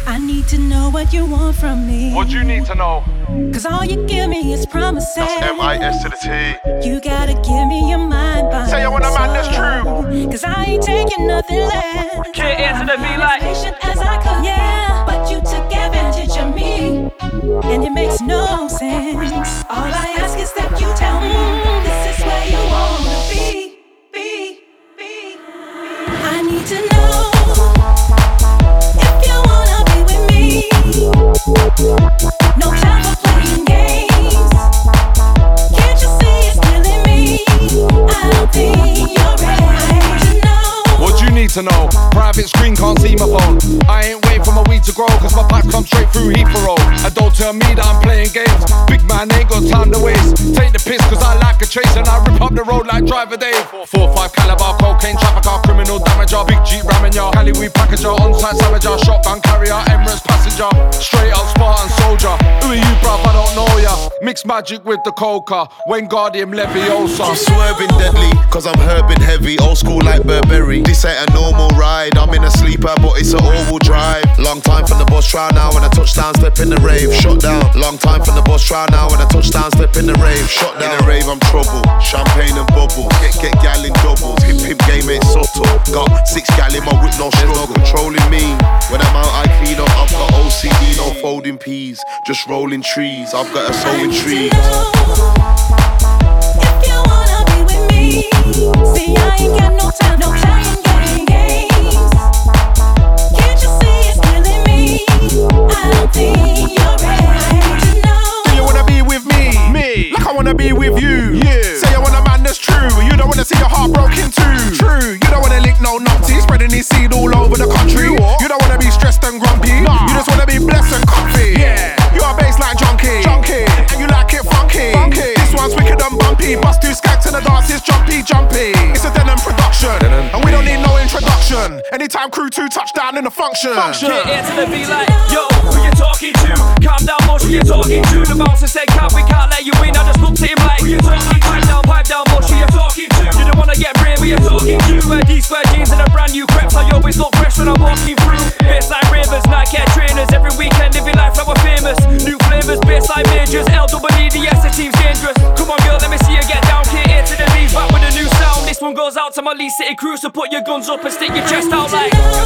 I need to know what you want from me. What do you need to know? Cause all you give me is promises. That's M-I-S to the T. You gotta give me your mind by Say you want a man that's true. Cause I ain't taking nothing less. Can't answer the be like Patient as I could, yeah. But you took advantage of me, and it makes no sense. All I ask is that you tell me this is where you wanna be. I need to know if you wanna be with me. No time for playing games. Can't you see it's killing me? I don't think you're ready. I need to know. What you need to know? Private screen can't see my phone. I ain't waiting for my weed to grow, cause my pipes come straight through Heathrow. And don't tell me that I'm playing games. Big man ain't got time to waste. Take the piss cause I like a chase, and I rip up the road like Driver Dave. 4-5 caliber, cocaine trafficker, criminal damager, big Jeep ramming ya, Cali weed packager, on-site savager, shotgun carrier, Emirates passenger, straight up Spartan soldier. Who are you bruv, I don't know ya. Mixed magic with the coca, Wingardium Leviosa. I'm swerving deadly, cause I'm herbing heavy, old school like Burberry. This ain't a normal ride, I'm in a sleeper but it's an all-wheel drive. Long time from the bus trial now, when I touchdown step in the rave, shut down. Long time from the bus trial now, when I touchdown step in the rave, shut down. In the rave I'm trouble, champagne and bubbles, get gal in doubles, hip game ain't subtle. Got 6 gal in my whip, no struggle, controlling me. When I'm out I clean up, I've got OCD, no folding peas, just rolling trees, I've got a sowing trees. If you wanna be with me, see I ain't got no time, no playing games. Can't you see it's killing me? I don't think you're ready. I need to know. Do you wanna be with me? Me. Like I wanna be with you. You. Say you want a man that's true. You don't wanna see your heart broken too. True. You don't wanna lick no nutty, spreading his seed all over the country. You don't wanna be stressed and grumpy. Nah. You just wanna be blessed and comfy. Yeah. You're a baseline junkie. And you like it funky. This one's wicked and bumpy. Bust 2 skanks and the dance is jumpy. It's a Denim production. And we don't need no introduction. Anytime crew 2 touchdown in the function. Can't answer the be like yo, who you talking to? Calm down, Mosh, who you talking to? The bouncer said cap, we can't let you in. I just looked at him like who you talking to? Pipe down, Mosh, who you talking to? You don't wanna get brave, who you talking to? Wear D-square jeans and a brand new creps. I always look fresh when I'm walking through. Baseline ravers, Nike Air trainers. Every weekend living life like we're famous. New flavors, baseline majors. L-double-E-D-S, the team's dangerous. Come on girl, let me see you get down. K-A to the D's, back with a new sound. This one goes out to my Lee City crew, so put your guns up and stick your chest out like